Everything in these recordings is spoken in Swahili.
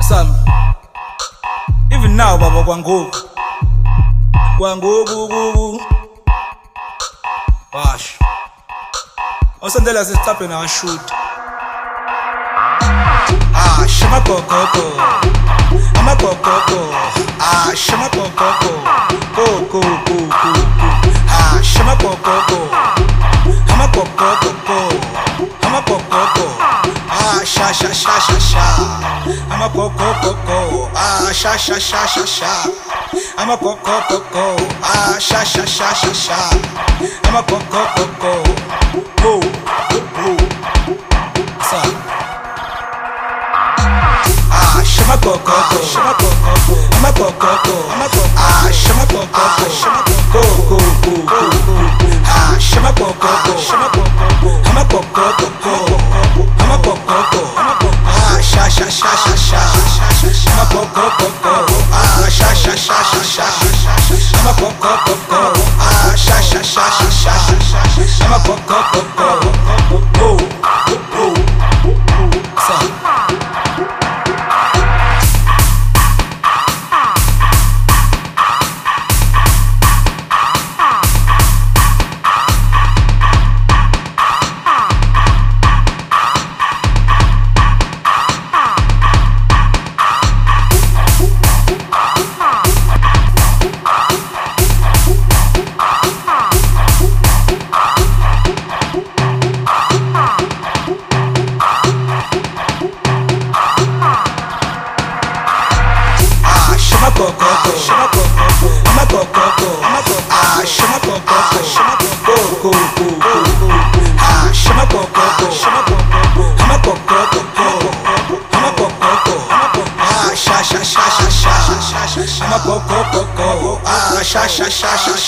Sami. Even now baba kwangoku. Bash. Osandela sitaphe na shoot. Shama kokoko. Ama kokoko. Shama kokoko. Koko. Shama kokoko. Ama kokoko. Ama kokoko. Sha. Ama kokoko. Sha. Ama kokoko. Sha. Ama kokoko. Go. Sa. Shama kokoko. Ama kokoko. Shama kokoko. Go. Shama kokoko. Ama kokoko. Ama kokoko. Sha. Ama kokoko. Sha. Ama kokoko. Sha. Ama kokoko. Go. Sa.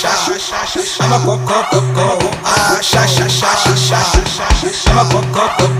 Sha.